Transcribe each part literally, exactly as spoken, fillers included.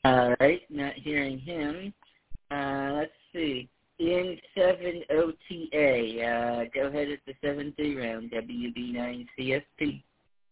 All right, not hearing him. Uh, let's see. In seven O T A, uh, go ahead at the seven three round, W B nine C S P.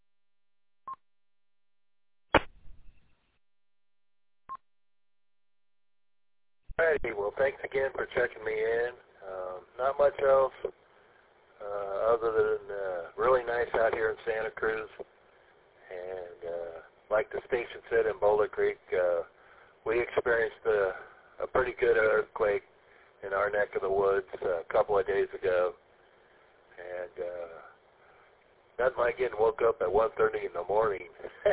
Alrighty, well, thanks again for checking me in. Um, not much else uh, other than uh, really nice out here in Santa Cruz. And uh, like the station said in Boulder Creek, uh, we experienced a, a pretty good earthquake in our neck of the woods uh, a couple of days ago. And uh, nothing like getting woke up at one thirty in the morning.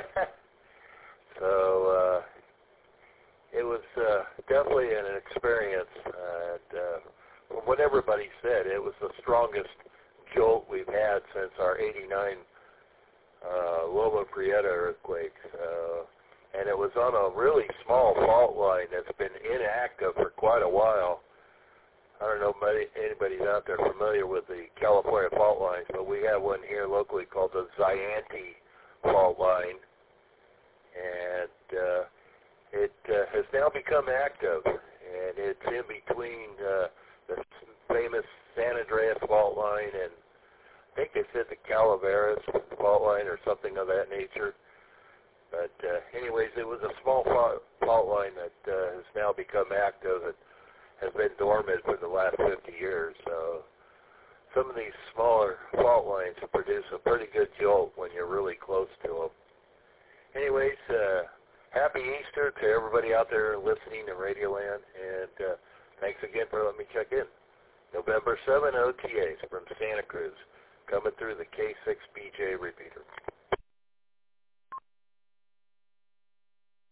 so uh, it was uh, definitely an experience. And uh, from what everybody said, it was the strongest jolt we've had since our eighty-nine uh, Loma Prieta earthquake. Uh, and it was on a really small fault line that's been inactive for quite a while. I don't know if anybody's out there familiar with the California fault lines, but we have one here locally called the Zayante fault line. And uh, it uh, has now become active, and it's in between uh, the famous San Andreas fault line and I think they said the Calaveras fault line or something of that nature. But uh, anyways, it was a small fault, fault line that uh, has now become active and has been dormant for the last fifty years. So some of these smaller fault lines produce a pretty good jolt when you're really close to them. Anyways, uh, happy Easter to everybody out there listening in Radio Land, and uh, thanks again for letting me check in. November seventh O T As from Santa Cruz, coming through the K six B J repeater.